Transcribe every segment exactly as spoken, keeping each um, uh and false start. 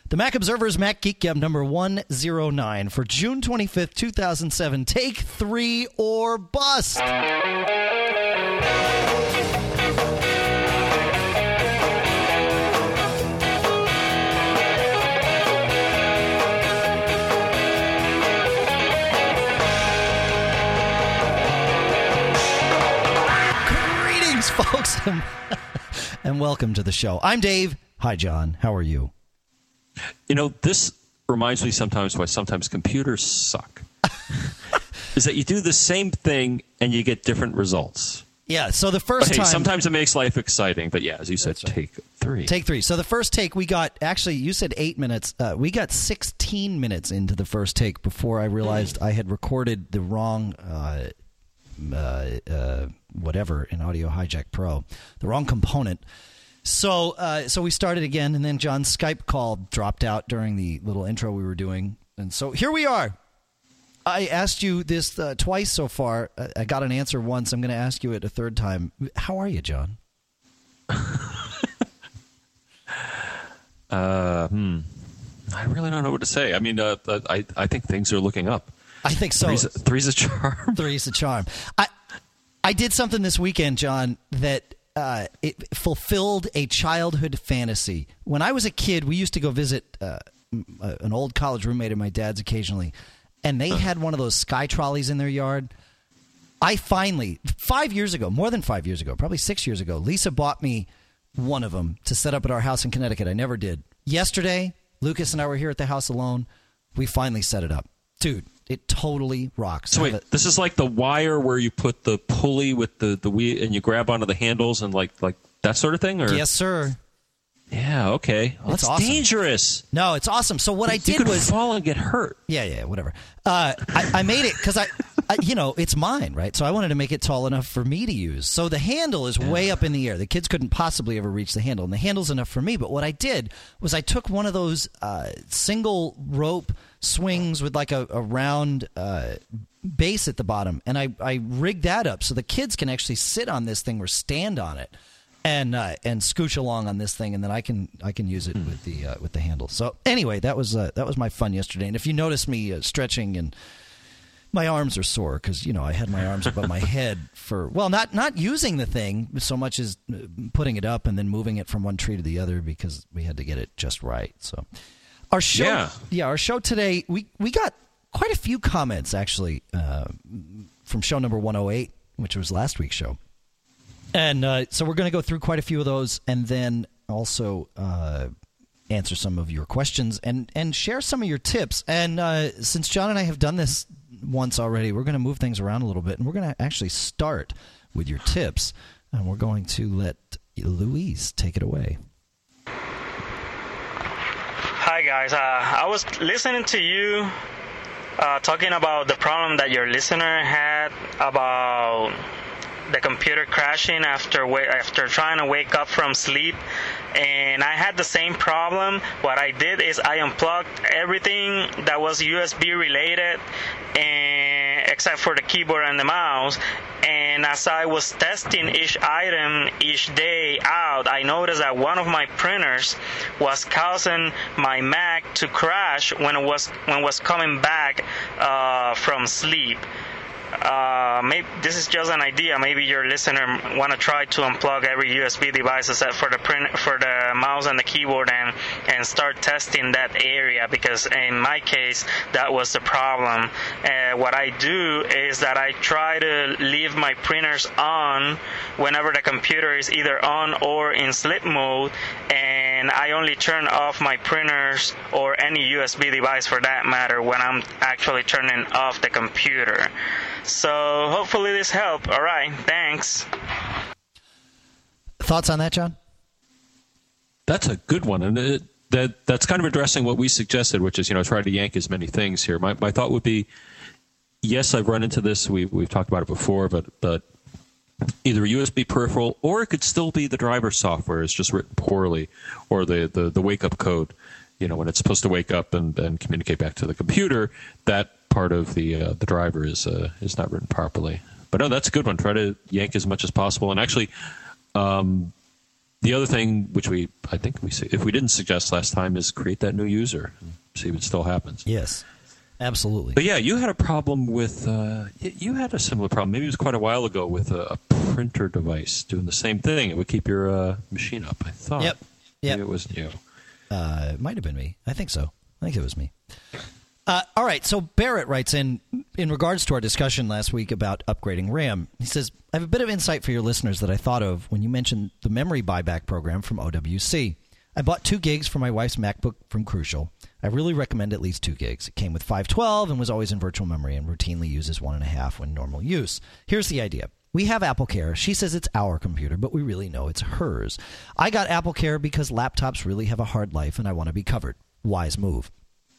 The Mac Observer's Mac Geek Gab number one oh nine for June twenty-fifth, two thousand seven. Take three or bust. Greetings, folks, and welcome to the show. I'm Dave. Hi, John. How are you? You know, this reminds me sometimes why sometimes computers suck. Is that you do the same thing and you get different results. Yeah, so the first hey, time... sometimes it makes life exciting, but yeah, as you said, right. Take three. Take three. So the first take, we got... Actually, you said eight minutes. Uh, we got sixteen minutes into the first take before I realized I had recorded the wrong... Uh, uh, uh, whatever in Audio Hijack Pro. The wrong component. So uh, so we started again, and then John's Skype call dropped out during the little intro we were doing. And so here we are. I asked you this uh, twice so far. I got an answer once. I'm going to ask you it a third time. How are you, John? uh, hmm. I really don't know what to say. I mean, uh, I, I think things are looking up. I think so. Three's a, three's a charm. Three's a charm. I, I did something this weekend, John, that... Uh, it fulfilled a childhood fantasy. When I was a kid, we used to go visit uh, an old college roommate of my dad's occasionally, and they had one of those sky trolleys in their yard. I finally, five years ago, more than five years ago, probably six years ago, Lisa bought me one of them to set up at our house in Connecticut. I never did. Yesterday, Lucas and I were here at the house alone. We finally set it up. Dude, it totally rocks. So wait, it, this is like the wire where you put the pulley with the, the wheel and you grab onto the handles and like like that sort of thing? Or? Yes, sir. Yeah, okay. Well, it's that's awesome. Dangerous. No, it's awesome. So what I did you could was fall and get hurt. Yeah, yeah, whatever. Uh, I, I made it because I, I, you know, it's mine, right? So I wanted to make it tall enough for me to use. So the handle is yeah. way up in the air. The kids couldn't possibly ever reach the handle, and the handle's enough for me. But what I did was I took one of those uh, single rope swings with like a, a round uh, base at the bottom, and I, I rigged that up so the kids can actually sit on this thing or stand on it. And uh, and scooch along on this thing, and then I can I can use it with the uh, with the handle. So anyway, that was uh, that was my fun yesterday. And if you notice me uh, stretching, and my arms are sore because you know I had my arms above my head for well, not not using the thing so much as putting it up and then moving it from one tree to the other because we had to get it just right. So our show, yeah, yeah our show today, we we got quite a few comments actually uh, from show number one oh eight, which was last week's show. And uh, so we're going to go through quite a few of those and then also uh, answer some of your questions and, and share some of your tips. And uh, since John and I have done this once already, we're going to move things around a little bit. And we're going to actually start with your tips. And we're going to let Louise take it away. Hi, guys. Uh, I was listening to you uh, talking about the problem that your listener had about... the computer crashing after after trying to wake up from sleep, and I had the same problem. What I did is I unplugged everything that was U S B related, and except for the keyboard and the mouse. And as I was testing each item each day out, I noticed that one of my printers was causing my Mac to crash when it was when it was coming back uh, from sleep. Uh, maybe this is just an idea. Maybe your listener want to try to unplug every U S B device except for the print, for the mouse and the keyboard, and and start testing that area. Because in my case, that was the problem. Uh, what I do is that I try to leave my printers on whenever the computer is either on or in sleep mode, and I only turn off my printers or any U S B device for that matter when I'm actually turning off the computer. So hopefully this helped. All right, thanks. Thoughts on that, John? That's a good one, and it, that that's kind of addressing what we suggested, which is you know try to yank as many things here. My my thought would be, yes, I've run into this. We we've talked about it before, but but either a U S B peripheral or it could still be the driver software is just written poorly, or the the, the wake up code. You know when it's supposed to wake up and, and communicate back to the computer, that part of the uh, the driver is uh, is not written properly. But no, that's a good one. Try to yank as much as possible. And actually, um, the other thing, which we I think we if we didn't suggest last time, is create that new user and see if it still happens. Yes, absolutely. But yeah, you had a problem with uh, you had a similar problem. Maybe it was quite a while ago with a, a printer device doing the same thing. It would keep your uh, machine up. I thought. Yep. Yep. Maybe it was you. Uh, it might have been me. I think so. I think it was me. Uh, all right, so Barrett writes in, in regards to our discussion last week about upgrading RAM. He says, I have a bit of insight for your listeners that I thought of when you mentioned the memory buyback program from O W C. I bought two gigs for my wife's MacBook from Crucial. I really recommend at least two gigs. It came with five twelve and was always in virtual memory and routinely uses one and a half when normal use. Here's the idea. We have AppleCare. She says it's our computer, but we really know it's hers. I got AppleCare because laptops really have a hard life and I want to be covered. Wise move.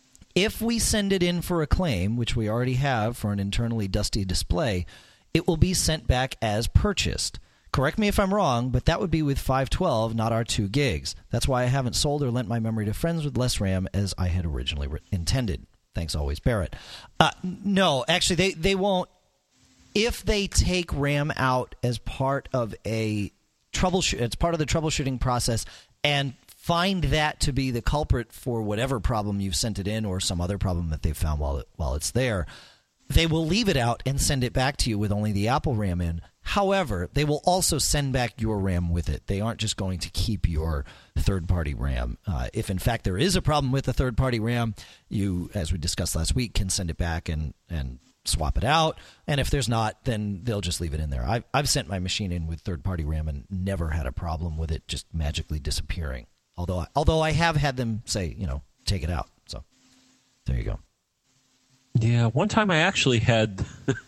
If we send it in for a claim, which we already have for an internally dusty display, it will be sent back as purchased. Correct me if I'm wrong, but that would be with five twelve, not our two gigs. That's why I haven't sold or lent my memory to friends with less RAM as I had originally re- intended. Thanks always, Barrett. Uh, no, actually, they, they won't. If they take RAM out as part of a troubleshoot, it's part of the troubleshooting process, and find that to be the culprit for whatever problem you've sent it in or some other problem that they've found while it, while it's there, they will leave it out and send it back to you with only the Apple RAM in. However, they will also send back your RAM with it. They aren't just going to keep your third-party RAM. Uh, if, in fact, there is a problem with the third-party RAM, you, as we discussed last week, can send it back and, and swap it out. And if there's not, then they'll just leave it in there. I've, I've sent my machine in with third-party RAM and never had a problem with it just magically disappearing. Although I, although I have had them say, you know, take it out. So there you go. Yeah, one time I actually had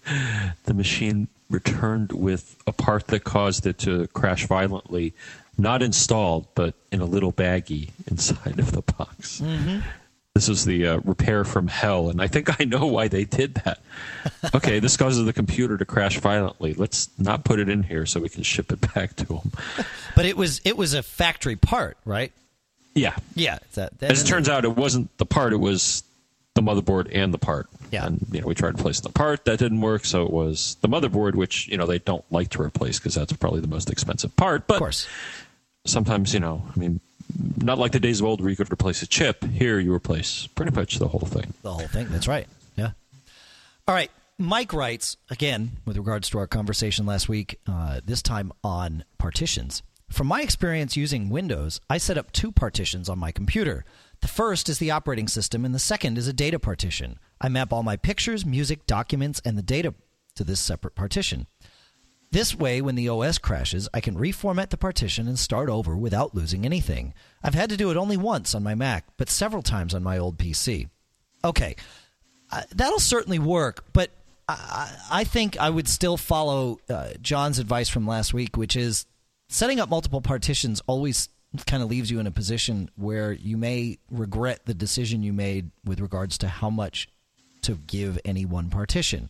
the machine returned with a part that caused it to crash violently, not installed, but in a little baggie inside of the box. Mm-hmm. This was the uh, repair from hell, and I think I know why they did that. Okay, this causes the computer to crash violently. Let's not put it in here so we can ship it back to them. But it was it was a factory part, right? Yeah. Yeah. That, that As it turns out, it wasn't the part, it was the motherboard and the part. Yeah. And, you know, we tried replacing the part. That didn't work, so it was the motherboard, which, you know, they don't like to replace because that's probably the most expensive part. But of course. Sometimes, you know, I mean, not like the days of old where you could replace a chip. Here, you replace pretty much the whole thing. The whole thing. That's right. Yeah. All right. Mike writes, again, with regards to our conversation last week, uh, this time on partitions. From my experience using Windows, I set up two partitions on my computer. The first is the operating system, and the second is a data partition. I map all my pictures, music, documents, and the data to this separate partition. This way, when the O S crashes, I can reformat the partition and start over without losing anything. I've had to do it only once on my Mac, but several times on my old P C. Okay, uh, that'll certainly work, but I, I think I would still follow uh, John's advice from last week, which is setting up multiple partitions always kind of leaves you in a position where you may regret the decision you made with regards to how much to give any one partition.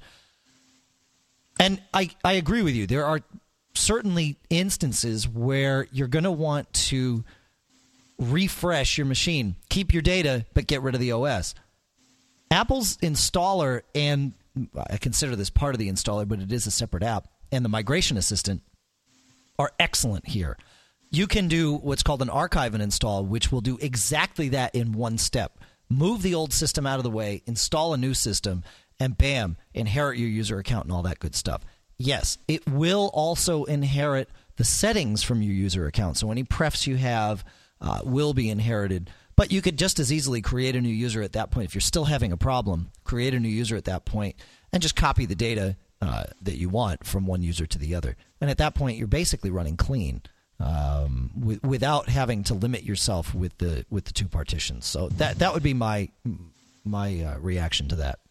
And I, I agree with you. There are certainly instances where you're going to want to refresh your machine, keep your data, but get rid of the O S. Apple's installer, and I consider this part of the installer, but it is a separate app, and the migration assistant are excellent here. You can do what's called an archive and install, which will do exactly that in one step. Move the old system out of the way, install a new system, and bam, inherit your user account and all that good stuff. Yes, it will also inherit the settings from your user account. So any prefs you have uh, will be inherited. But you could just as easily create a new user at that point. If you're still having a problem, create a new user at that point and just copy the data uh, that you want from one user to the other. And at that point, you're basically running clean um, w- without having to limit yourself with the with the two partitions. So that that would be my my uh, reaction to that.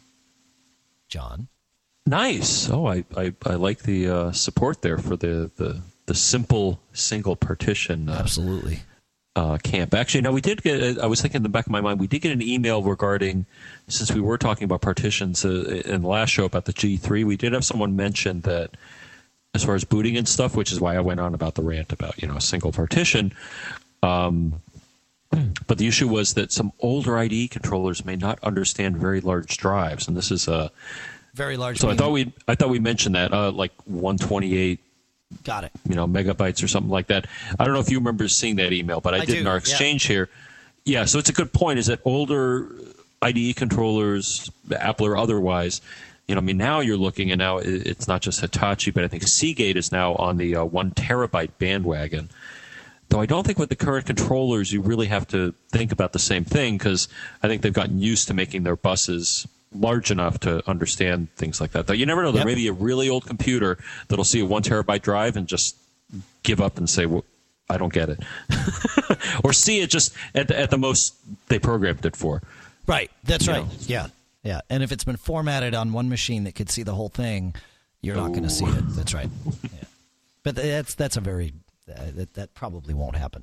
John? Nice. Oh, I, I, I like the uh, support there for the, the, the simple single partition. Uh, Absolutely. Uh, camp. Actually, no, we did get, I was thinking in the back of my mind, we did get an email regarding, since we were talking about partitions uh, in the last show about the G three, we did have someone mention that as far as booting and stuff, which is why I went on about the rant about, you know, a single partition. Um, but the issue was that some older I D E controllers may not understand very large drives, and this is a very large. So meaning. I thought we I thought we mentioned that uh, like one twenty-eight Got it. You know, megabytes or something like that. I don't know if you remember seeing that email, but I, I did do, in our exchange yeah. here. Yeah, so it's a good point. Is that older I D E controllers, Apple or otherwise, you know, I mean, now you're looking, and now it's not just Hitachi, but I think Seagate is now on the uh, one terabyte bandwagon. Though I don't think with the current controllers you really have to think about the same thing, because I think they've gotten used to making their buses large enough to understand things like that. Though you never know. There yep. may be a really old computer that'll see a one terabyte drive and just give up and say, well, I don't get it. Or see it just at the, at the most they programmed it for. Right. That's you right. know. Yeah. Yeah. And if it's been formatted on one machine that could see the whole thing, you're not going to see it. That's right. Yeah. But that's that's a very uh, that that probably won't happen.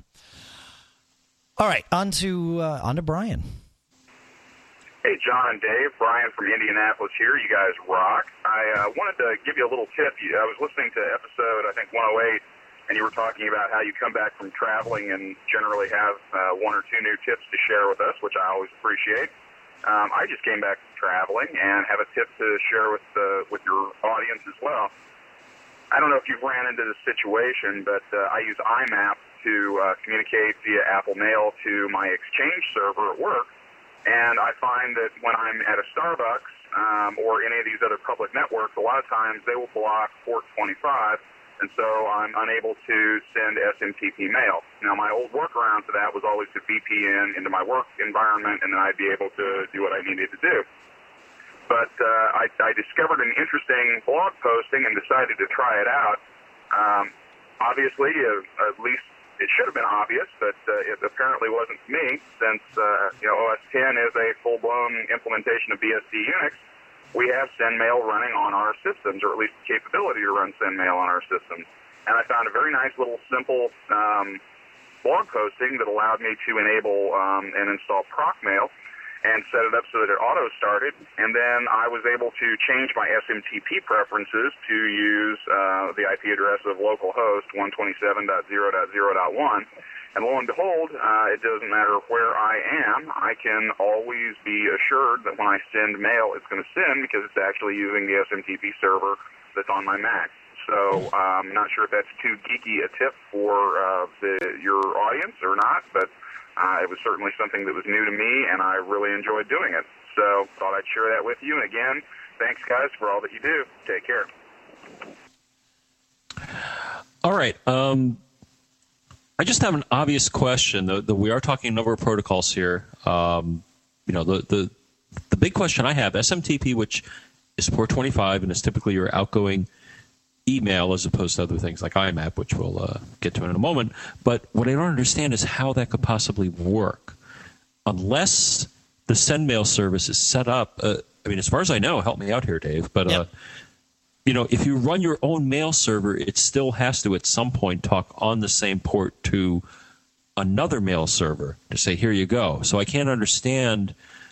All right, on to uh, on to Brian. Hey, John and Dave, Brian from Indianapolis here. You guys rock. I uh, wanted to give you a little tip. I was listening to episode, I think, one oh eight, and you were talking about how you come back from traveling and generally have uh, one or two new tips to share with us, which I always appreciate. Um, I just came back from traveling and have a tip to share with uh, with your audience as well. I don't know if you've ran into this situation, but uh, I use I MAP to uh, communicate via Apple Mail to my Exchange server at work. And I find that when I'm at a Starbucks um, or any of these other public networks, a lot of times they will block port twenty-five, and so I'm unable to send S M T P mail. Now, my old workaround to that was always to V P N into my work environment, and then I'd be able to do what I needed to do. But uh, I, I discovered an interesting blog posting and decided to try it out. Um, obviously, uh, at least it should have been obvious, but uh, it apparently wasn't to me, since uh, you know O S ten is a full-blown implementation of B S D Unix. We have SendMail running on our systems, or at least the capability to run SendMail on our systems. And I found a very nice little simple um, blog posting that allowed me to enable um, and install ProcMail and set it up so that it auto-started. And then I was able to change my S M T P preferences to use uh, the I P address of localhost one twenty-seven dot zero dot zero dot one. And lo and behold, uh, it doesn't matter where I am, I can always be assured that when I send mail, it's going to send, because it's actually using the S M T P server that's on my Mac. So I'm um, not sure if that's too geeky a tip for uh, the, your audience or not, but Uh, it was certainly something that was new to me, and I really enjoyed doing it. So thought I'd share that with you. And again, thanks, guys, for all that you do. Take care. All right. Um, I just have an obvious question. The, the, we are talking a number of protocols here. Um, you know, the, the the big question I have, S M T P, which is port twenty-five and is typically your outgoing email as opposed to other things like I MAP, which we'll uh, get to in a moment. But what I don't understand is how that could possibly work. Unless the SendMail service is set up, uh, I mean, as far as I know, help me out here, Dave, but yep. uh, you know, if you run your own mail server, it still has to at some point talk on the same port to another mail server to say, here you go. So I can't understand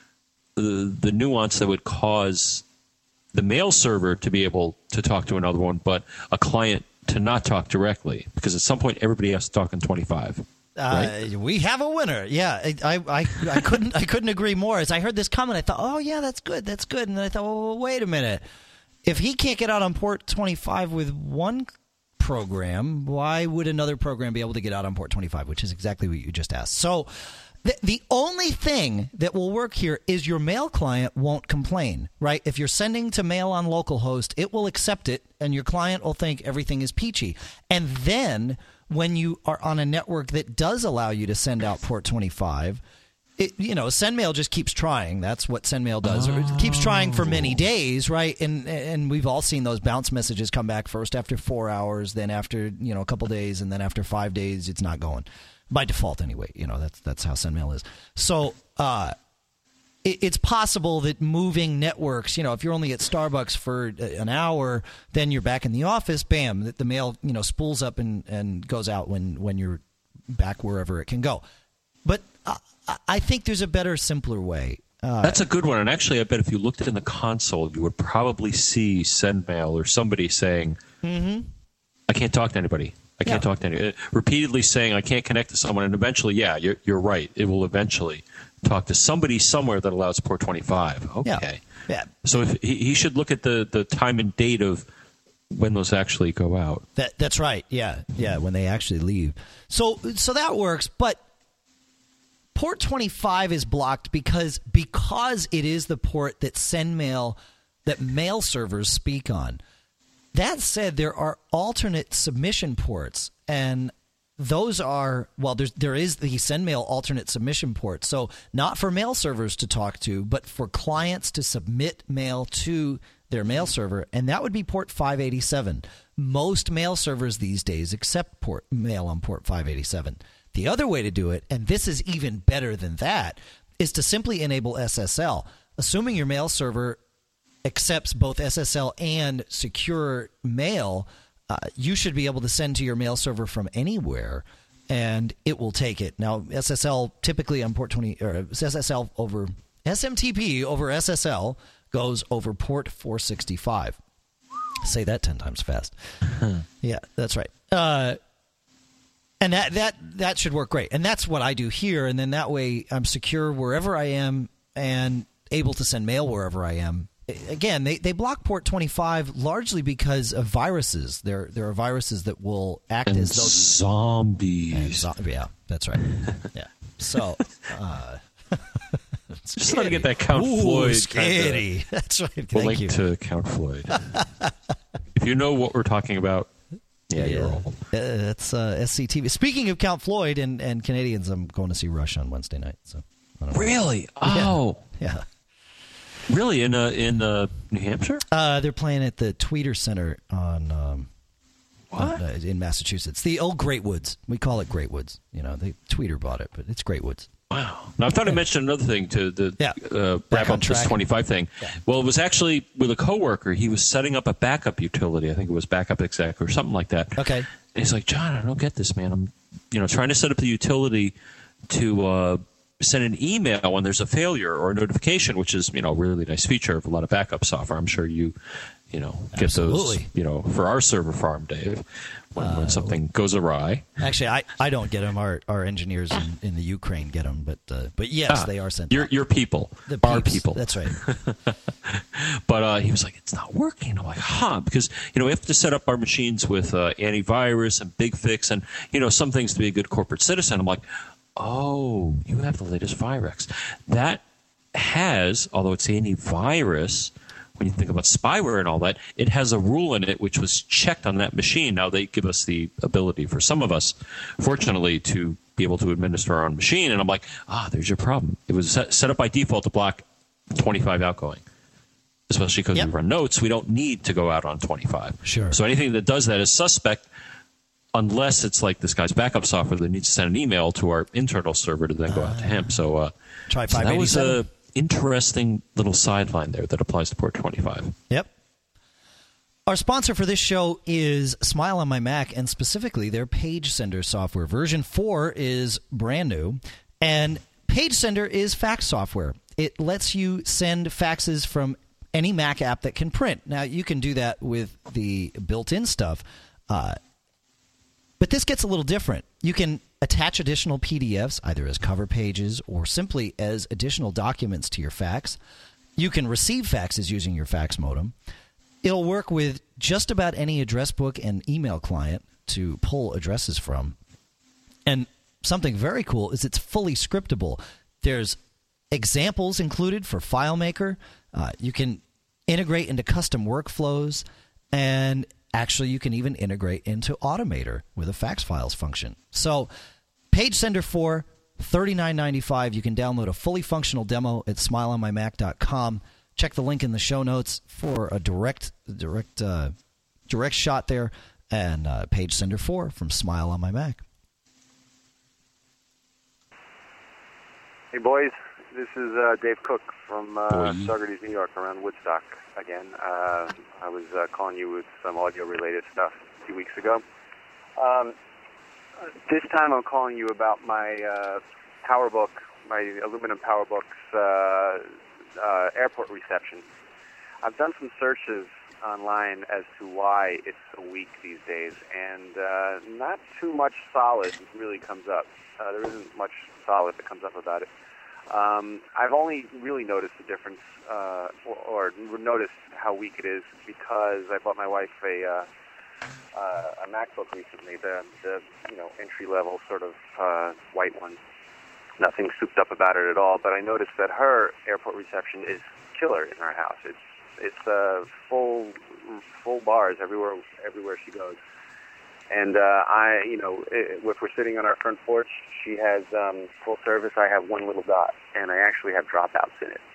the, the nuance that would cause the mail server to be able to talk to another one, but a client to not talk directly, because at some point everybody has to talk in twenty-five. Right? Uh, we have a winner. Yeah, I, I, I couldn't, I couldn't agree more. As I heard this comment, I thought, oh yeah, that's good, that's good. And then I thought, well, wait a minute. If he can't get out on port twenty-five with one program, why would another program be able to get out on port twenty-five? Which is exactly what you just asked. So. The, the only thing that will work here is your mail client won't complain, right? If you're sending to mail on localhost, it will accept it, and your client will think everything is peachy. And then when you are on a network that does allow you to send out port twenty-five, it, you know, SendMail just keeps trying. That's what SendMail does. Oh. It keeps trying for many days, right? And and we've all seen those bounce messages come back first after four hours, then after, you know, a couple days, and then after five days, it's not going. By default, anyway. You know, that's that's how SendMail is. So uh, it, it's possible that moving networks, you know, if you're only at Starbucks for an hour, then you're back in the office, bam, the, the mail, you know, spools up and, and goes out when, when you're back wherever it can go. But uh, I think there's a better, simpler way. Uh, That's a good one. And actually, I bet if you looked in the console, you would probably see SendMail or somebody saying, mm-hmm. I can't talk to anybody. I can't yeah. talk to anybody. Repeatedly saying, I can't connect to someone. And eventually, yeah, you're, you're right. It will eventually talk to somebody somewhere that allows port twenty-five. Okay. Yeah. yeah. So if he, he should look at the, the time and date of when those actually go out. That that's right. Yeah, yeah. When they actually leave. So so that works. But port twenty-five is blocked because because it is the port that SendMail that mail servers speak on. That said, there are alternate submission ports, and those are, well, there's, there is the SendMail alternate submission port. So not for mail servers to talk to, but for clients to submit mail to their mail server, and that would be port five eighty-seven. Most mail servers these days accept port mail on port five eighty-seven. The other way to do it, and this is even better than that, is to simply enable S S L. Assuming your mail server accepts both S S L and secure mail, uh, you should be able to send to your mail server from anywhere, and it will take it. Now, S S L typically on port twenty, or S S L over S M T P over S S L goes over port four sixty-five. Say that ten times fast. Yeah, that's right. Uh, and that that that should work great. And that's what I do here. And then that way, I'm secure wherever I am and able to send mail wherever I am. Again, they, they block port twenty-five largely because of viruses. There there are viruses that will act and as though zombies. And zo- yeah, that's right. Yeah. So, uh, just let me get that Count Ooh, Floyd. Scary. Kinda, that's right. Thank we'll link you. to Count Floyd. If you know what we're talking about, yeah, yeah. you're old. Uh, that's uh, S C T V. Speaking of Count Floyd and, and Canadians, I'm going to see Rush on Wednesday night. So I don't know. Really? Oh, yeah. Really? In uh, in uh, New Hampshire? Uh, they're playing at the Tweeter Center on um, what? on, uh, in Massachusetts. The old Great Woods. We call it Great Woods. You know, they Tweeter bought it, but it's Great Woods. Wow. Now, I thought I mentioned another thing to the Yeah. uh, Back wrap on up this track. twenty-five thing. Yeah. Well, it was actually with a coworker. He was setting up a backup utility. I think it was Backup Exec or something like that. Okay. And he's like, John, I don't get this, man. I'm, you know, trying to set up the utility to uh, send an email when there's a failure or a notification, which is, you know, a really nice feature of a lot of backup software. I'm sure you, you know, get Absolutely. those, you know, for our server farm, Dave, when, uh, when something goes awry. Actually, I, I don't get them. Our our engineers in, in the Ukraine get them, but uh, but yes, Ah, they are sent. Your your people, The our peeps. people. That's right. But uh, he was like, it's not working. I'm like, huh? Because, you know, we have to set up our machines with uh, antivirus and Big Fix and, you know, some things to be a good corporate citizen. I'm like, oh, you have the latest Virex. That has, although it's antivirus, when you think about spyware and all that, it has a rule in it which was checked on that machine. Now they give us the ability for some of us, fortunately, to be able to administer our own machine. And I'm like, ah, there's your problem. It was set, set up by default to block twenty-five outgoing. Especially because Yep. we run notes, we don't need to go out on twenty-five. Sure. So anything that does that is suspect, unless it's like this guy's backup software that needs to send an email to our internal server to then go out to him. So, uh, Try so that was five eighty-seven. a interesting little sideline there that applies to port twenty-five. Yep. Our sponsor for this show is Smile on My Mac, and specifically their Page Sender software. Version four is brand new, and Page Sender is fax software. It lets you send faxes from any Mac app that can print. Now, you can do that with the built-in stuff, uh, but this gets a little different. You can attach additional P D Fs, either as cover pages or simply as additional documents to your fax. You can receive faxes using your fax modem. It'll work with just about any address book and email client to pull addresses from. And something very cool is it's fully scriptable. There's examples included for FileMaker. Uh, you can integrate into custom workflows, and actually you can even integrate into Automator with a fax files function. So Page Sender four, thirty-nine ninety-five. You can download a fully functional demo at smile on my mac dot com. Check the link in the show notes for a direct direct uh, direct shot there, and uh, Page Sender four from Smile on My Mac. Hey, boys. This is uh, Dave Cook from uh, Boy. Saugerties, New York, around Woodstock again. Uh, I was uh, calling you with some audio-related stuff a few weeks ago. Um, this time I'm calling you about my uh, PowerBook, my aluminum PowerBook's uh, uh, airport reception. I've done some searches online as to why it's so weak these days, and uh, not too much solid really comes up. Uh, there isn't much solid that comes up about it. Um, I've only really noticed the difference, uh, or, or noticed how weak it is because I bought my wife a uh, uh, a MacBook recently, the the you know entry level sort of uh, white one. Nothing souped up about it at all. But I noticed that her airport reception is killer in our house. It's it's uh, full full bars everywhere everywhere she goes. And uh, I, you know, if we're sitting on our front porch, she has um, full service. I have one little dot, and I actually have dropouts in it.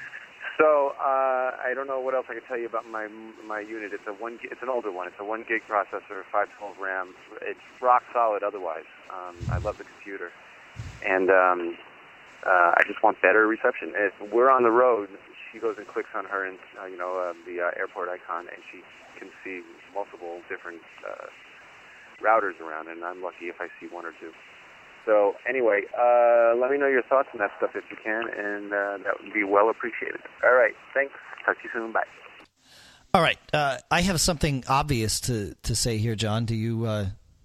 So uh, I don't know what else I can tell you about my my unit. It's a one. It's an older one. It's a one gig processor, five twelve RAM. It's rock solid. Otherwise, um, I love the computer, and um, uh, I just want better reception. If we're on the road, she goes and clicks on her, and uh, you know, uh, the uh, airport icon, and she can see multiple different Uh, routers around, and I'm lucky if I see one or two. So anyway, uh, let me know your thoughts on that stuff if you can, and uh, that would be well appreciated. All right, thanks. Talk to you soon. Bye. All right, uh, I have something obvious to, to say here, John. Do you uh,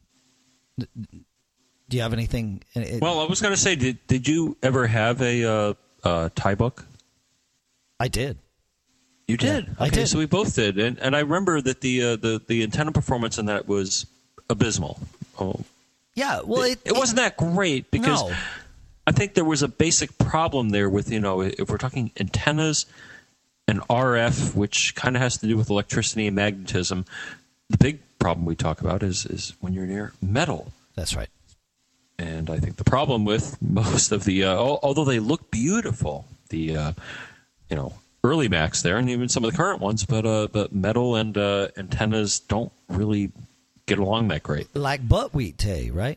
do you have anything? It, well, I was going to say, did did you ever have a uh, uh, tie book? I did. You did. Yeah, okay, I did. So we both did, and and I remember that the uh, the the antenna performance in that was abysmal. Oh, yeah. Well, it, it, it wasn't that great because no. I think there was a basic problem there with, you know, if we're talking antennas and R F, which kind of has to do with electricity and magnetism. The big problem we talk about is is when you're near metal. That's right. And I think the problem with most of the, uh, although they look beautiful, the uh, you know early Macs there, and even some of the current ones, but uh, but metal and uh, antennas don't really get along that great. Like buckwheat tea, right?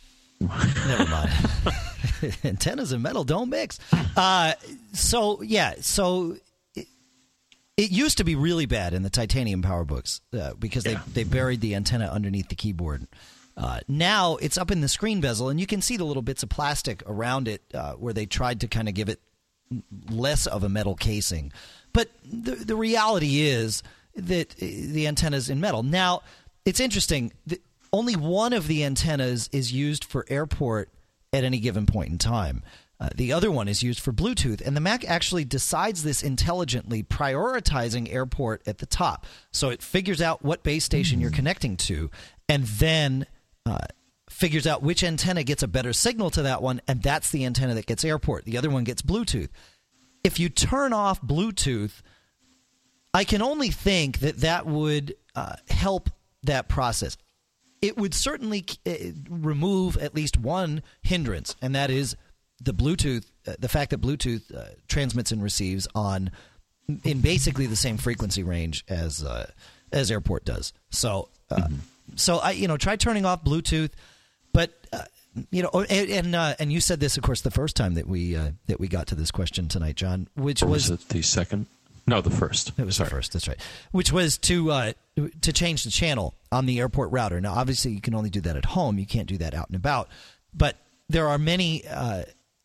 Never mind. Antennas and metal don't mix. Uh, so, yeah, so it, it used to be really bad in the titanium PowerBooks uh, because they, Yeah. they buried the antenna underneath the keyboard. Uh, now it's up in the screen bezel, and you can see the little bits of plastic around it uh, where they tried to kind of give it less of a metal casing. But the, the reality is that the antenna's in metal. Now, it's interesting. The, only one of the antennas is used for airport at any given point in time. Uh, the other one is used for Bluetooth, and the Mac actually decides this intelligently, prioritizing airport at the top. So it figures out what base station mm. you're connecting to, and then uh, figures out which antenna gets a better signal to that one, and that's the antenna that gets airport. The other one gets Bluetooth. If you turn off Bluetooth, I can only think that that would uh, help that process. It would certainly uh, remove at least one hindrance, and that is the Bluetooth, uh, the fact that Bluetooth uh, transmits and receives on in basically the same frequency range as uh, as Airport does. So, uh, mm-hmm. so I you know try turning off Bluetooth, but uh, you know, and and, uh, and you said this, of course, the first time that we uh, that we got to this question tonight, John, which or was, was it the second. No, the first. It was Sorry. the first. That's right. Which was to uh, to change the channel on the airport router. Now, obviously, you can only do that at home. You can't do that out and about. But there are many. Uh,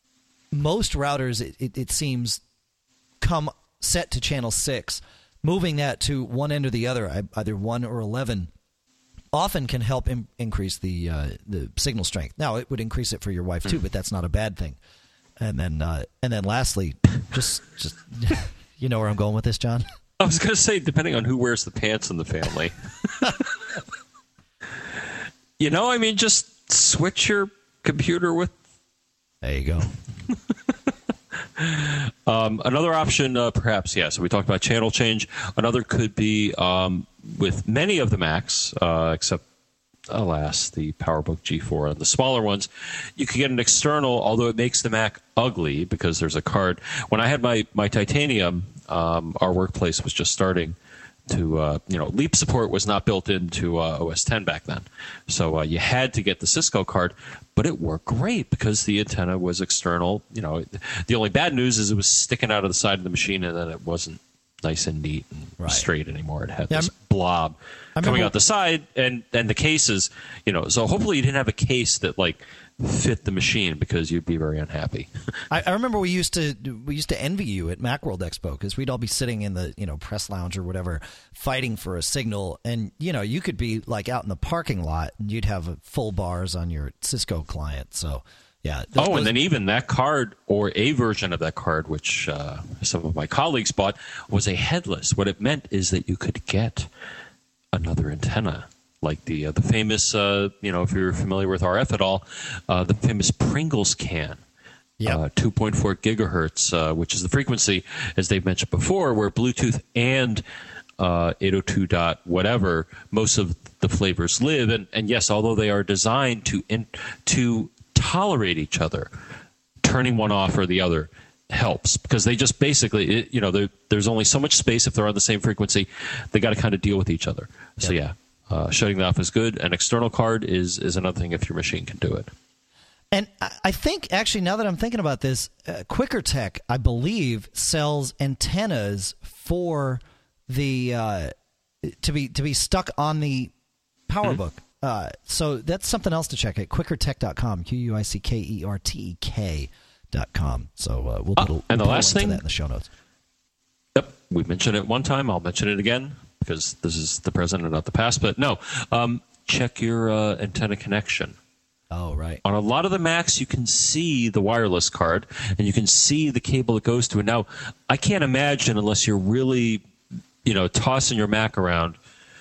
most routers, it, it, it seems, come set to channel six. Moving that to one end or the other, either one or eleven, often can help im- increase the uh, the signal strength. Now, it would increase it for your wife too, but that's not a bad thing. And then, uh, and then, lastly, just just. You know where I'm going with this, John? I was going to say, depending on who wears the pants in the family. You know, I mean, just switch your computer with... There you go. um, another option, uh, perhaps, yeah, so we talked about channel change. Another could be um, with many of the Macs, uh, except, alas, the PowerBook G four and the smaller ones, you can get an external, although it makes the Mac ugly because there's a card. When I had my, my Titanium, um, our workplace was just starting to, uh, you know, Leap support was not built into uh, O S ten back then. So uh, you had to get the Cisco card, but it worked great because the antenna was external. You know, the only bad news is it was sticking out of the side of the machine, and then it wasn't nice and neat and right. straight anymore. It had yeah, this I'm, blob coming out the side, and, and the cases, you know, so hopefully you didn't have a case that, like, fit the machine because you'd be very unhappy. I, I remember we used to we used to envy you at Macworld Expo because we'd all be sitting in the you know press lounge or whatever fighting for a signal, and you know you could be like out in the parking lot and you'd have full bars on your Cisco client. So Yeah. Oh, and then even that card or a version of that card, which uh, some of my colleagues bought, was a headless. What it meant is that you could get another antenna, like the uh, the famous, uh, you know, if you're familiar with R F at all, uh, the famous Pringles can. Yep. Uh, two point four gigahertz, uh, which is the frequency, as they've mentioned before, where Bluetooth and uh, eight oh two dot whatever, most of the flavors live. And, and yes, although they are designed to in, to tolerate each other, turning one off or the other helps, because they just basically, it, you know, there's only so much space if they're on the same frequency. They got to kind of deal with each other. Yep. So yeah, uh, shutting that off is good. An external card is is another thing if your machine can do it. And I think, actually, now that I'm thinking about this, uh, QuickerTech, I believe, sells antennas for the uh, to be to be stuck on the PowerBook. Mm-hmm. Uh, so that's something else to check at quickertech dot com, Q U I C K E R T E K dot com. So uh, we'll put, oh, a, and we'll the put last a link thing, to that in the show notes. Yep, we mentioned it one time. I'll mention it again because this is the present and not the past. But no, um, check your uh, antenna connection. Oh, right. On a lot of the Macs, you can see the wireless card, and you can see the cable it goes to. And now, I can't imagine, unless you're really, you know, tossing your Mac around,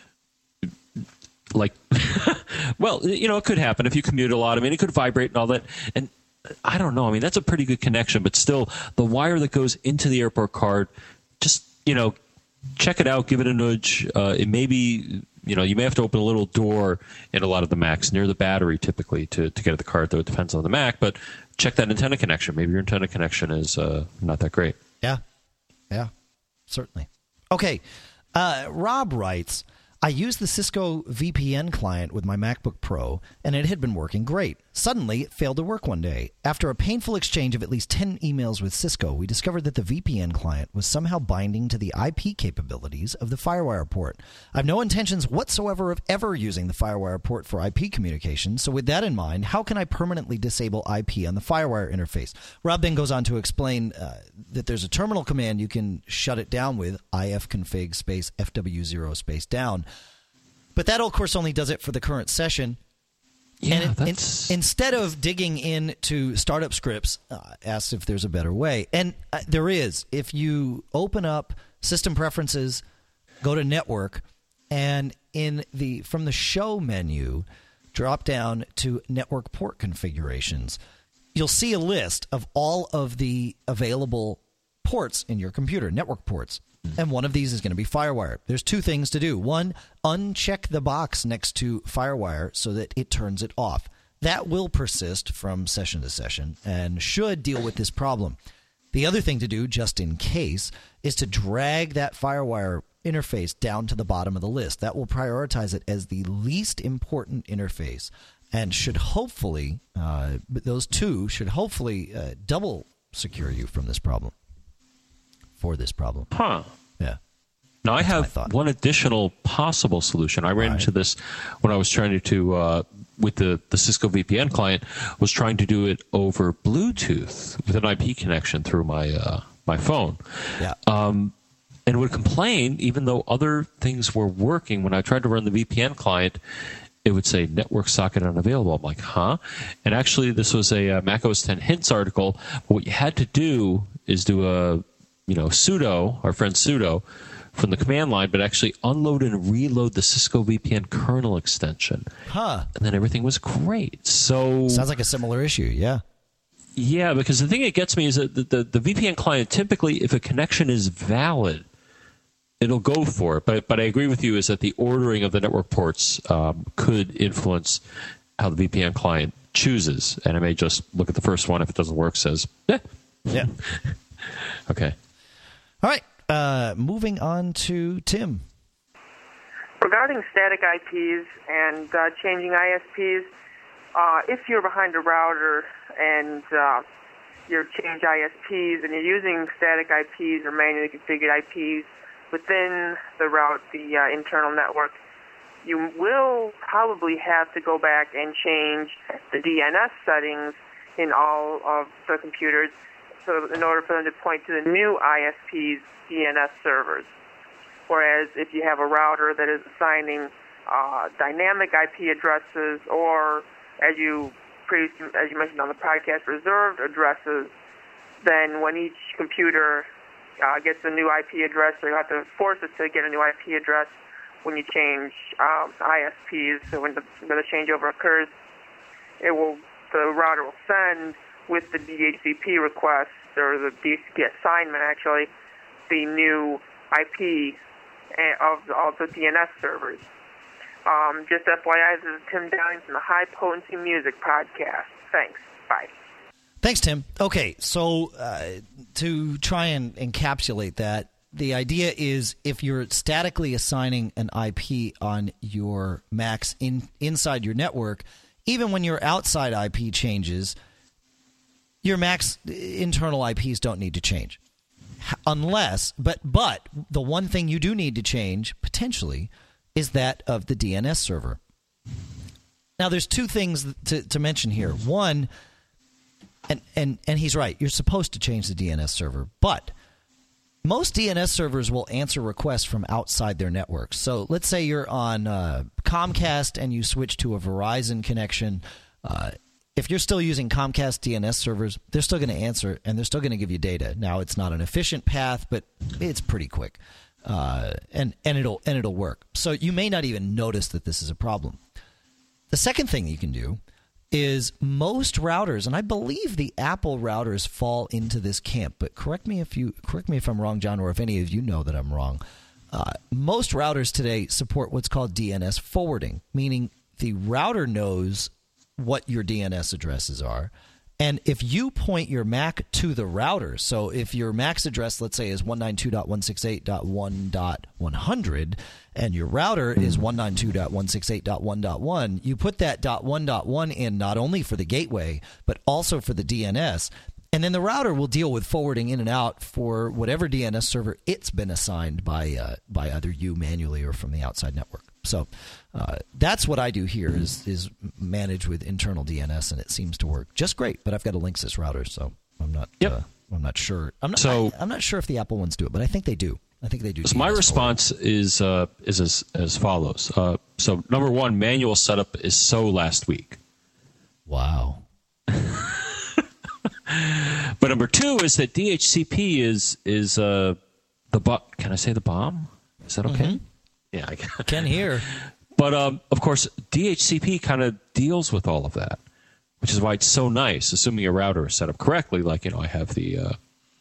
like, well, you know, it could happen if you commute a lot. I mean, it could vibrate and all that. And I don't know. I mean, that's a pretty good connection. But still, the wire that goes into the airport card, just, you know, check it out, give it a nudge. Uh, it may be... You know, you may have to open a little door in a lot of the Macs near the battery typically to, to get at the card, though it depends on the Mac. But check that antenna connection. Maybe your antenna connection is uh, not that great. Yeah. Yeah, certainly. Okay. Uh, Rob writes, I used the Cisco V P N client with my MacBook Pro, and it had been working great. Suddenly, it failed to work one day. After a painful exchange of at least ten emails with Cisco, we discovered that the V P N client was somehow binding to the I P capabilities of the FireWire port. I have no intentions whatsoever of ever using the FireWire port for I P communication, so with that in mind, how can I permanently disable I P on the FireWire interface? Rob then goes on to explain uh, that there's a terminal command you can shut it down with, ifconfig space F W zero space down. But that, of course, only does it for the current session. Yeah, and it, that's... in, instead of digging into startup scripts, uh, asks if there's a better way. And uh, there is. If you open up System Preferences, go to Network, and in the from the Show menu, drop down to Network Port Configurations, you'll see a list of all of the available ports in your computer, network ports. And one of these is going to be FireWire. There's two things to do. One, uncheck the box next to FireWire so that it turns it off. That will persist from session to session and should deal with this problem. The other thing to do, just in case, is to drag that FireWire interface down to the bottom of the list. That will prioritize it as the least important interface and should hopefully, uh, those two should hopefully uh, double secure you from this problem. For this problem. Huh. Yeah. Now, That's I have one additional possible solution. I ran right. into this when I was trying to, uh, with the, the Cisco V P N client, was trying to do it over Bluetooth with an I P connection through my uh, my phone. Yeah. Um, and would complain, even though other things were working, when I tried to run the V P N client, it would say network socket unavailable. I'm like, huh? And actually, this was a uh, Mac O S ten Hints article. But what you had to do is do a you know, sudo, our friend sudo, from the command line, but actually unload and reload the Cisco V P N kernel extension. Huh. And then everything was great. So sounds like a similar issue, yeah. Yeah, because the thing that gets me is that the, the, the V P N client, typically, if a connection is valid, it'll go for it. But but I agree with you is that the ordering of the network ports um, could influence how the V P N client chooses. And I may just look at the first one. If it doesn't work, says, eh. Yeah. Okay. All right, uh, moving on to Tim. Regarding static I Ps and uh, changing I S Ps, uh, if you're behind a router and uh, you change I S Ps and you're using static I Ps or manually configured I Ps within the route, the uh, internal network, you will probably have to go back and change the D N S settings in all of the computers, so in order for them to point to the new I S P's D N S servers. Whereas if you have a router that is assigning uh, dynamic I P addresses, or as you previously, as you mentioned on the podcast, reserved addresses, then when each computer uh, gets a new I P address, so you have to force it to get a new I P address when you change um, I S Ps. So when the, when the changeover occurs, it will the router will send with the D H C P request, or the D H C P assignment actually, the new I P of all the D N S servers. Um, just F Y I, this is Tim Downing from the High Potency Music Podcast. Thanks. Bye. Thanks, Tim. Okay, so uh, to try and encapsulate that, the idea is if you're statically assigning an I P on your Macs in, inside your network, even when your outside I P changes, your Mac's internal I Ps don't need to change. Unless, but but the one thing you do need to change, potentially, is that of the D N S server. Now, there's two things to, to mention here. One, and, and, and he's right, you're supposed to change the D N S server, but most D N S servers will answer requests from outside their network. So let's say you're on uh, Comcast and you switch to a Verizon connection. Uh, if you're still using Comcast D N S servers, they're still going to answer and they're still going to give you data. Now, it's not an efficient path, but it's pretty quick, uh, and and it'll and it'll work. So you may not even notice that this is a problem. The second thing you can do is most routers, and I believe the Apple routers fall into this camp, but correct me if you correct me if I'm wrong, John, or if any of you know that I'm wrong. Uh, most routers today support what's called D N S forwarding, meaning the router knows what your D N S addresses are, and if you point your Mac to the router, so if your Mac's address, let's say, is one ninety-two dot one sixty-eight dot one dot one hundred, and your router is one ninety-two dot one sixty-eight dot one dot one, you put that one dot one in not only for the gateway, but also for the D N S, and then the router will deal with forwarding in and out for whatever D N S server it's been assigned by uh, by either you manually or from the outside network. So uh, that's what I do here is is manage with internal D N S, and it seems to work just great. But I've got a Linksys router, so I'm not yep. uh, I'm not sure. I'm not. So, I, I'm not sure if the Apple ones do it, but I think they do. I think they do. So my response is uh, is as as follows. Uh, so number one, manual setup is so last week. Wow. But number two is that D H C P is is uh, the bu- Can I say the bomb? Is that okay? Mm-hmm. Yeah, I can. Can hear. But um, of course, D H C P kind of deals with all of that, which is why it's so nice, assuming your router is set up correctly. Like, you know, I have the uh,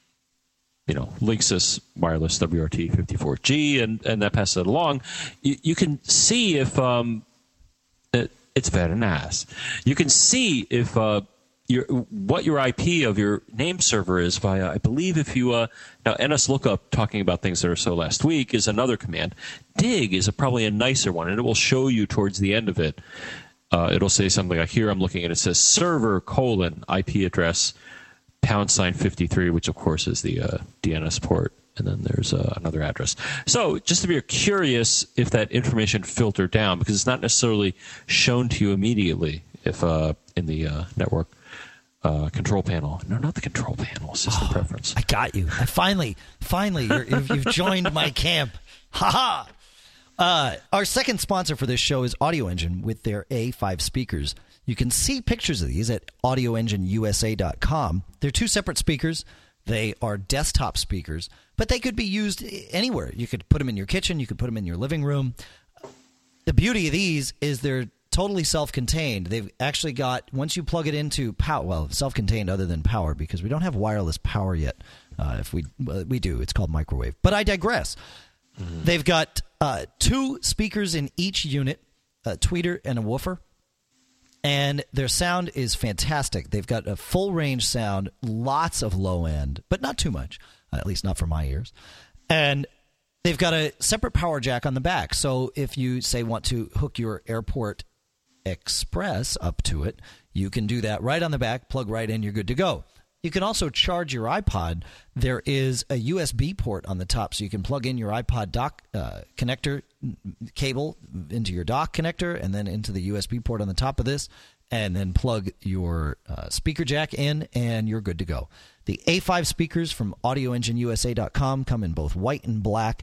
you know Linksys wireless W R T fifty-four G, and, and that passes it along. You, you can see if um, it, it's very nice. You can see if uh, your what your I P of your name server is via, I believe, if you uh, now nslookup, talking about things that are so last week, is another command. Dig is a, probably a nicer one, and it will show you towards the end of it. Uh, it'll say something like, here I'm looking and it says server colon I P address pound sign fifty-three, which of course is the uh, D N S port, and then there's uh, another address. So just if you're curious if that information filtered down, because it's not necessarily shown to you immediately if uh, in the uh, network uh, control panel. No, not the control panel, system oh, preference. I got you. I finally, finally, you're, you've, you've joined my camp. Ha ha! Uh, our second sponsor for this show is Audio Engine with their A five speakers. You can see pictures of these at audio engine U S A dot com. They're two separate speakers. They are desktop speakers, but they could be used anywhere. You could put them in your kitchen. You could put them in your living room. The beauty of these is they're totally self-contained. They've actually got, once you plug it into power, well, self-contained other than power, because we don't have wireless power yet. Uh, if we uh, we do, it's called microwave. But I digress. Mm-hmm. They've got uh, two speakers in each unit, a tweeter and a woofer. And their sound is fantastic. They've got a full range sound, lots of low end, but not too much, uh, at least not for my ears. And they've got a separate power jack on the back. So if you, say, want to hook your Airport Express up to it, you can do that right on the back, plug right in, you're good to go. You can also charge your iPod. There is a U S B port on the top, so you can plug in your iPod dock uh, connector cable into your dock connector and then into the U S B port on the top of this, and then plug your uh, speaker jack in, and you're good to go. The A five speakers from audio engine U S A dot com come in both white and black,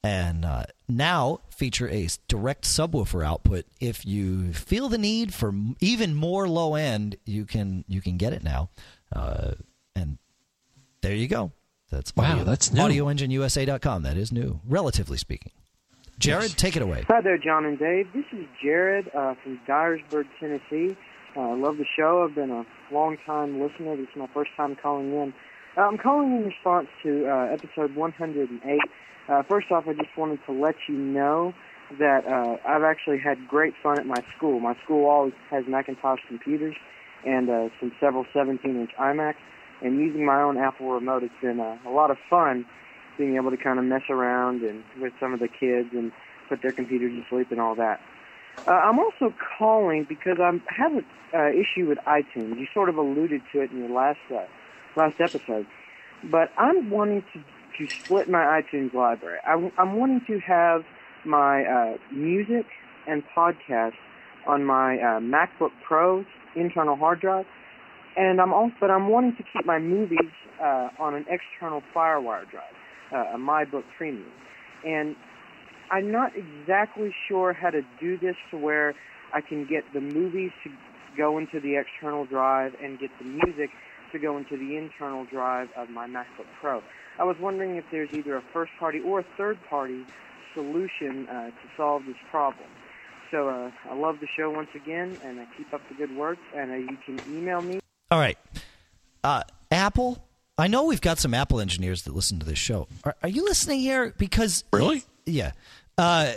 and uh, now feature a direct subwoofer output. If you feel the need for even more low end, you can you can get it now. Uh, and there you go. That's wow, audio, that's new. audio engine U S A dot com. That is new, relatively speaking. Jared, take it away. Hi there, John and Dave. This is Jared uh, from Dyersburg, Tennessee. Uh, I love the show. I've been a long-time listener. This is my first time calling in. Uh, I'm calling in response to uh, episode one hundred eight. Uh, first off, I just wanted to let you know that uh, I've actually had great fun at my school. My school always has Macintosh computers and uh, some several seventeen-inch iMacs, and using my own Apple remote, it's been uh, a lot of fun being able to kind of mess around and with some of the kids and put their computers to sleep and all that. Uh, I'm also calling because I have an uh, issue with iTunes. You sort of alluded to it in your last uh, last episode. But I'm wanting to, to split my iTunes library. I, I'm wanting to have my uh, music and podcasts on my uh, MacBook Pro's internal hard drive, and I'm also, but I'm wanting to keep my movies uh, on an external FireWire drive, uh, a MyBook Premium. And I'm not exactly sure how to do this to where I can get the movies to go into the external drive and get the music to go into the internal drive of my MacBook Pro. I was wondering if there's either a first-party or a third-party solution uh, to solve this problem. So uh, I love the show once again, and I keep up the good work, and uh, you can email me. All right. Uh, Apple, I know we've got some Apple engineers that listen to this show. Are, are you listening here? Because Really? Yeah. Uh,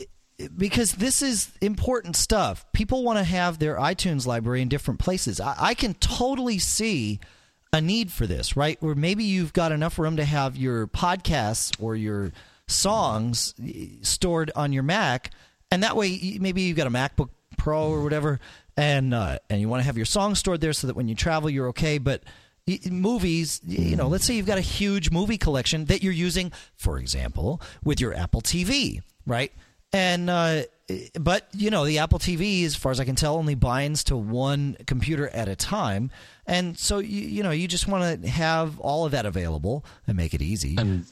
because this is important stuff. People want to have their iTunes library in different places. I, I can totally see a need for this, right? Where maybe you've got enough room to have your podcasts or your songs stored on your Mac, and that way maybe you've got a MacBook Pro or whatever, and uh, and you want to have your songs stored there so that when you travel you're okay. But movies, you know, let's say you've got a huge movie collection that you're using, for example, with your Apple T V, right? And uh, but you know, the Apple T V, as far as I can tell, only binds to one computer at a time, and so you you know you just want to have all of that available and make it easy. And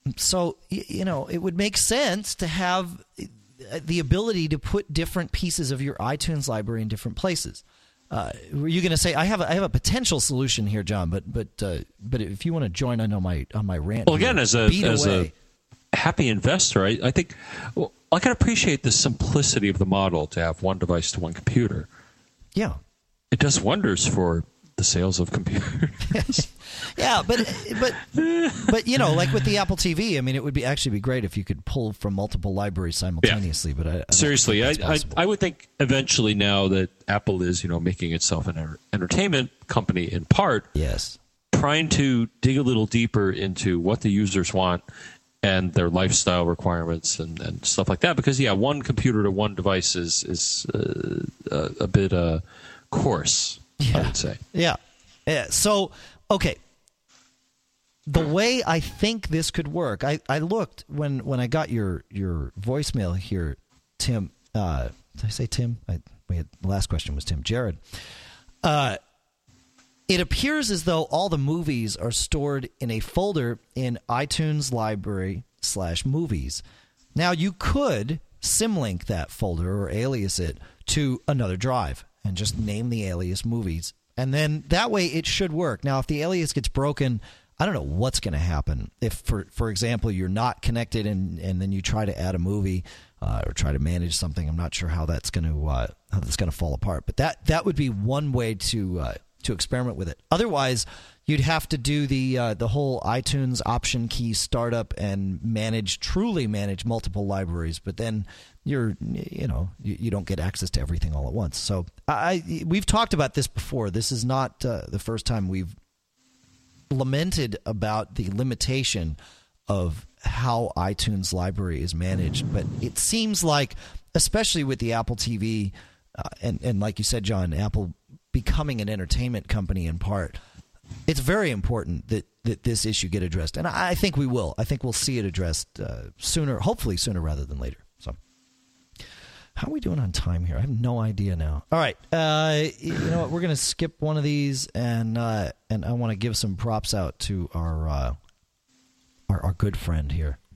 so you know, it would make sense to have the ability to put different pieces of your iTunes library in different places. Uh, were you going to say I have a, I have a potential solution here, John? But but uh, but if you want to join on my on my rant, well, again, here, as a beat as away. a happy investor, I, I think well, I can appreciate the simplicity of the model to have one device to one computer. Yeah, it does wonders for the sales of computers. Yeah, but but but you know, like with the Apple T V, I mean, it would be actually be great if you could pull from multiple libraries simultaneously. Yeah. But I, I seriously, I, I I I would think eventually now that Apple is you know making itself an er- entertainment company in part, yes, trying to dig a little deeper into what the users want and their lifestyle requirements and, and stuff like that. Because yeah, one computer to one device is is uh, a, a bit uh, coarse, yeah. I would say. Yeah, yeah. So okay. The way I think this could work, I, I looked when, when I got your, your voicemail here, Tim. Uh, did I say Tim? I, we had, the last question was Tim. Jared. Uh, it appears as though all the movies are stored in a folder in iTunes library slash movies. Now, you could symlink that folder or alias it to another drive and just name the alias movies. And then that way it should work. Now, if the alias gets broken, I don't know what's going to happen. If, for for example, you're not connected and, and then you try to add a movie uh, or try to manage something, I'm not sure how that's going to uh, how that's going to fall apart. But that that would be one way to uh, to experiment with it. Otherwise, you'd have to do the uh, the whole iTunes option key startup and manage truly manage multiple libraries. But then you're you know you, you don't get access to everything all at once. So I we've talked about this before. This is not uh, the first time we've lamented about the limitation of how iTunes library is managed, but it seems like, especially with the Apple T V, uh, and and like you said, John, Apple becoming an entertainment company in part, it's very important that that this issue get addressed, and I think we will. I think we'll see it addressed uh, sooner, hopefully sooner rather than later. So, how are we doing on time here? I have no idea now. All right, uh, you know what? We're going to skip one of these, and uh, and I want to give some props out to our, uh, our our good friend here,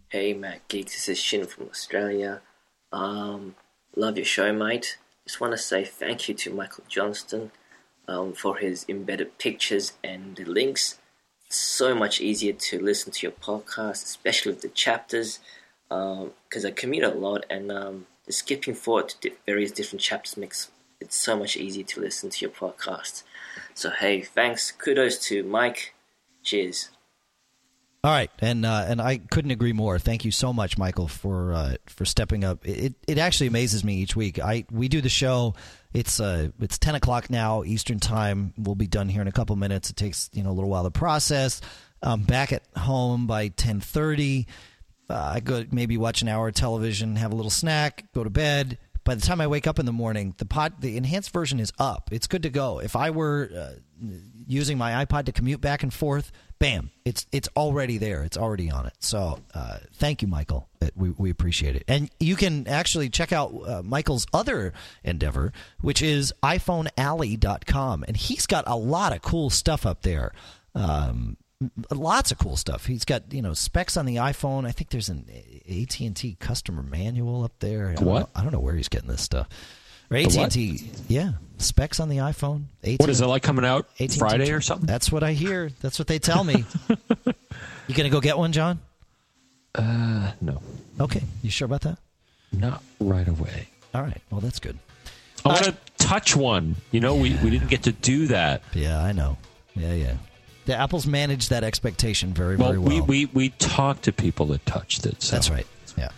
Hey, Mac Geeks, this is Shin from Australia. Um, love your show, mate. Just want to say thank you to Michael Johnston um, for his embedded pictures and the links. It's so much easier to listen to your podcast, especially with the chapters, because um, I commute a lot, and um, the skipping forward to di- various different chapters makes it so much easier to listen to your podcast. So, hey, thanks. Kudos to Mike. Cheers. All right, and uh, and I couldn't agree more. Thank you so much, Michael, for uh, for stepping up. It it actually amazes me each week. I we do the show. It's uh it's ten o'clock now Eastern time. We'll be done here in a couple minutes. It takes you know a little while to process. I'm back at home by ten thirty. Uh, I go maybe watch an hour of television, have a little snack, go to bed. By the time I wake up in the morning, the pod, the enhanced version is up. It's good to go. If I were uh, using my iPod to commute back and forth, bam, it's it's already there. It's already on it. So uh, thank you, Michael. We we appreciate it. And you can actually check out uh, Michael's other endeavor, which is iphone alley dot com. And he's got a lot of cool stuff up there. Um Lots of cool stuff. He's got you know specs on the iPhone. I think there's an A T and T customer manual up there. I don't what? Know, I don't know where he's getting this stuff. Or A T and T, yeah, specs on the iPhone. A T and T, what is it like coming out A T and T Friday or something? That's what I hear. That's what they tell me. You gonna go get one, John? Uh, no. Okay, you sure about that? Not right away. All right. Well, that's good. I Uh, want to touch one. You know, we, we didn't get to do that. Yeah, I know. Yeah, yeah. The Apple's managed that expectation very, well, very well. We, we, we talked to people that touched it. So. That's right. Yeah.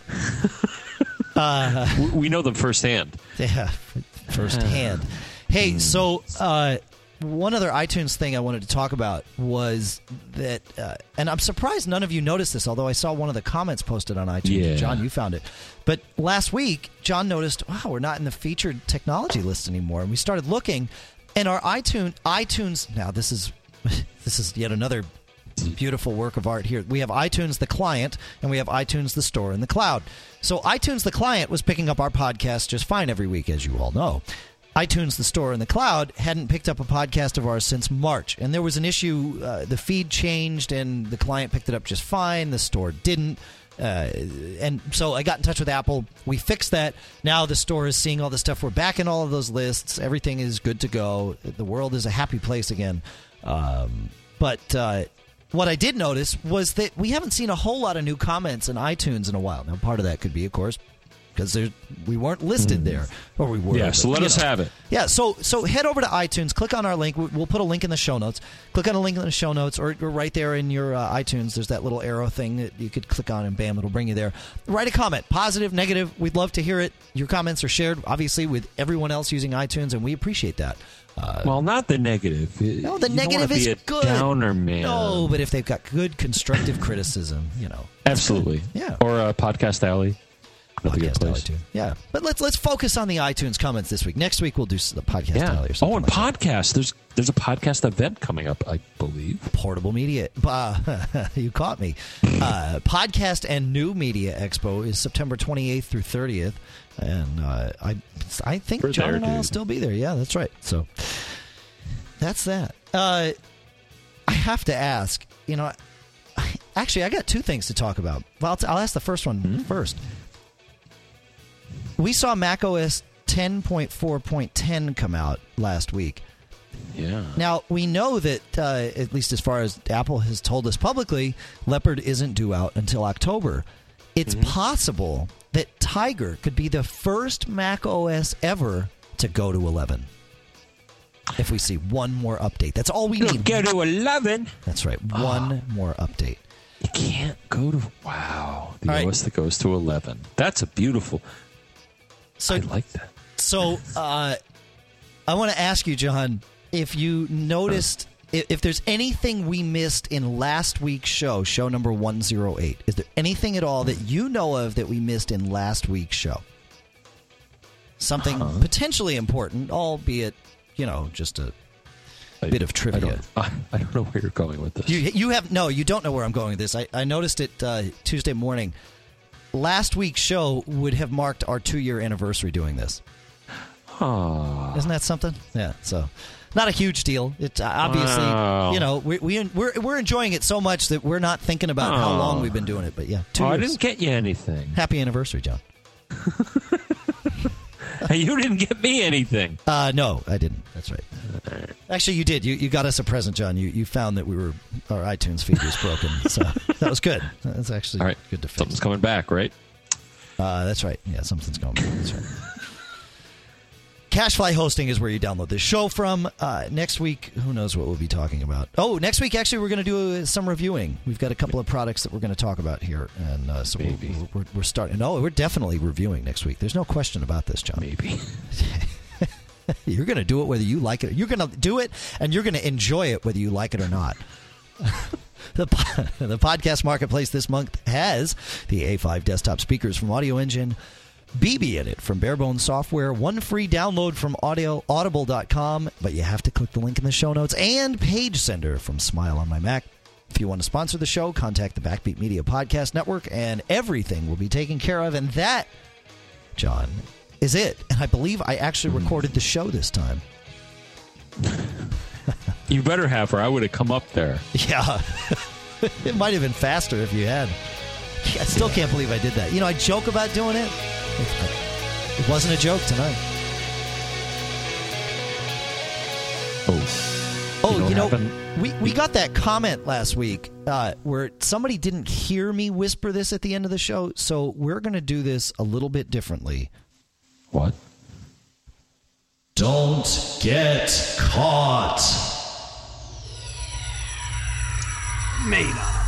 uh, we, we know them firsthand. Yeah, firsthand. Hey, so uh, one other iTunes thing I wanted to talk about was that, uh, and I'm surprised none of you noticed this, although I saw one of the comments posted on iTunes. Yeah. John, you found it. But last week, John noticed, wow, we're not in the featured technology list anymore. And we started looking, and our iTunes, iTunes, now this is... This is yet another beautiful work of art here. We have iTunes the client, and we have iTunes the store in the cloud. So iTunes the client was picking up our podcast just fine every week, as you all know. iTunes the store in the cloud hadn't picked up a podcast of ours since March. And there was an issue. Uh, the feed changed, and the client picked it up just fine. The store didn't. Uh, and so I got in touch with Apple. We fixed that. Now the store is seeing all the stuff. We're back in all of those lists. Everything is good to go. The world is a happy place again. Um, but uh, what I did notice was that we haven't seen a whole lot of new comments in iTunes in a while. Now, part of that could be, of course, because we weren't listed there, or we were. Yeah, but, so let us know. have it. Yeah, so so head over to iTunes, click on our link. We'll put a link in the show notes. Click on a link in the show notes, or, or right there in your uh, iTunes, there's that little arrow thing that you could click on, and bam, it'll bring you there. Write a comment, positive, negative. We'd love to hear it. Your comments are shared, obviously, with everyone else using iTunes, and we appreciate that. Uh, well, not the negative. No, the you negative don't is be a good. Downer, man. No, but if they've got good constructive criticism, you know, absolutely. Yeah. Or a podcast alley. Another good podcast alley place. too. Yeah, but let's let's focus on the iTunes comments this week. Next week we'll do the podcast Yeah. alley or something. Oh, and like podcast. There's there's a podcast event coming up, I believe. that. Portable Media. Uh, you caught me. Uh, podcast and New Media Expo is September twenty-eighth through thirtieth, and uh, I I think We're John there, and I'll dude. still be there. Yeah, that's right. So that's that. Uh, I have to ask. You know, I, actually, I got two things to talk about. Well, I'll, t- I'll ask the first one Mm-hmm. first. We saw macOS ten point four point ten come out last week. Yeah. Now, we know that, uh, at least as far as Apple has told us publicly, Leopard isn't due out until October. It's Mm-hmm. possible that Tiger could be the first macOS ever to go to eleven. If we see one more update. That's all we need. Go to eleven. That's right. One more update. You can't go to... Wow. The All right. O S that goes to eleven. That's a beautiful... So, I like that. So, uh, I want to ask you, John, if you noticed, if, if there's anything we missed in last week's show, show number one oh eight, is there anything at all that you know of that we missed in last week's show? Something Uh-huh. potentially important, albeit, you know, just a I, bit of trivia. I don't, I, I don't know where you're going with this. You, you have no, you don't know where I'm going with this. I, I noticed it uh, Tuesday morning. Last week's show would have marked our two-year anniversary doing this. Aww. Isn't that something? Yeah. So, Not a huge deal. It's uh, obviously, wow. you know, we, we, we're we're enjoing it so much that we're not thinking about oh. how long we've been doing it. But yeah, two oh, years. I didn't get you anything. Happy anniversary, John. Hey, you didn't get me anything. Uh, no, I didn't. That's right. Actually, you did. You you got us a present, John. You you found that we were our iTunes feed was broken, so that was good. That's actually All right. good to fix. Something's coming back, right? Uh, that's right. Yeah, something's coming back. That's right. Cashfly Hosting is where you download this show from. Uh, next week, who knows what we'll be talking about. Oh, next week, actually, we're going to do uh, some reviewing. We've got a couple of products that we're going to talk about here. And uh, so we're, we're, we're starting. No, we're definitely reviewing next week. There's no question about this, John. Maybe. You're going to do it whether you like it. You're going to do it, and you're going to enjoy it whether you like it or not. The, the podcast marketplace this month has the A five desktop speakers from Audio Engine, B B in it from Barebones Software, one free download from audio audible dot com, but you have to click the link in the show notes, and Page Sender from Smile on My Mac. If you want to sponsor the show, contact the Backbeat Media Podcast Network, and everything will be taken care of. And that, John, is it. And I believe I actually recorded the show this time. You better have, or I would have come up there. Yeah. It might have been faster if you had. I still yeah. can't believe I did that. You know, I joke about doing it. It wasn't a joke tonight. Oh, oh, you know, you know happened? we, we got that comment last week uh, where somebody didn't hear me whisper this at the end of the show, so we're going to do this a little bit differently. What? Don't get caught. Made up.